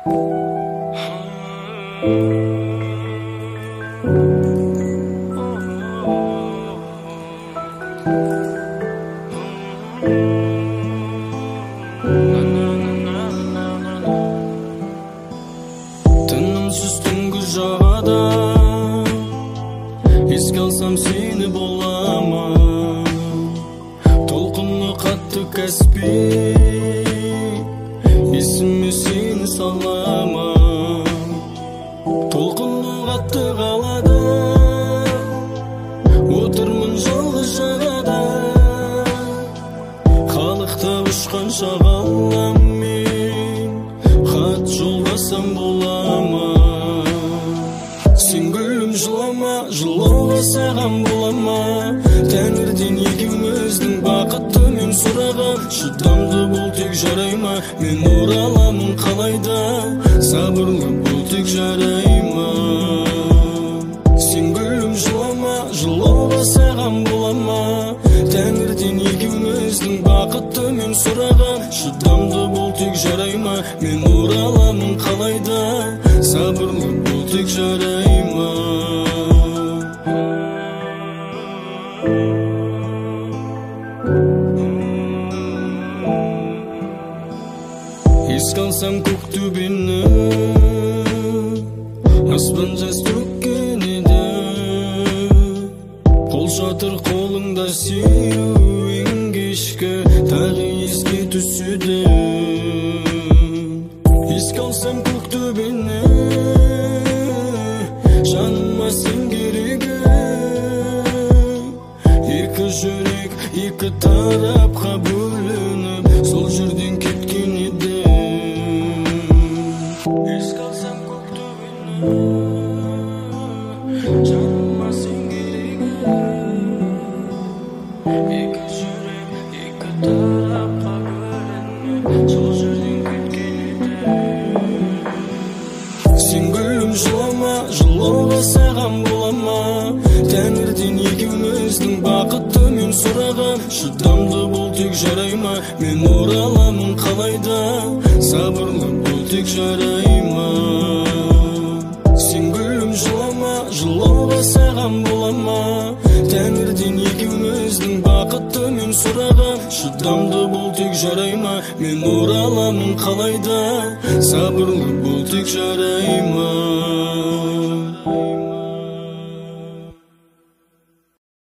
Тынымсыз түнгі жағада еске алсам сені болама, толқынны қатты Каспий есіме сені салама. Толқынны қатты қалада отырмын жалғыз жағада, қалықтап ұшқан шағаламмен хат жолдасам болама. Сен гүлім жылама, жылауға саған болама, тәңірден екеуміздің бақытты мен сұраған. Шыдамды бұл тек жарай ма, мен ораламын қалайда, сабырлы бұл тек жарай ма. Сен гүлім жылама, жылауға саған болама, тәңірден екеуміздің бақытты мен сұраған. Шыдамды бұл тек жарай ма, мен ораламын қалайда, сабырлы бұл тек жарай ма. Еске алсам көк төбені, аспан жас төккен еді, қол жатыр қолыңда сүйеуің кешкі, тағы еске түседі. Еске алсам көк төбені, жаныма сен керегі, екі жүрек екі тарапқа бөлініп сол жерден кеткен еді. Еске алсам көк төбені, жаныма сен керегі, екі жүрек екі тарапқа бөлініп сол жерден кеткен еді. Сен гүлім жылама, жылауға саған болама, тәңірден екеуміздің бақытты мен сұраған. Шыдамды бұл тек жарай ма, мен ораламын қалайда, сабырлы бұл тек жарай ма. Сен гүлім жылама, жылауға саған болама, тәңірден екеуміздің бақытты мен сұраған. Шыдамды бұл тек жарай ма, мен ораламын қалайда, сабырлы бұл тек жарай ма.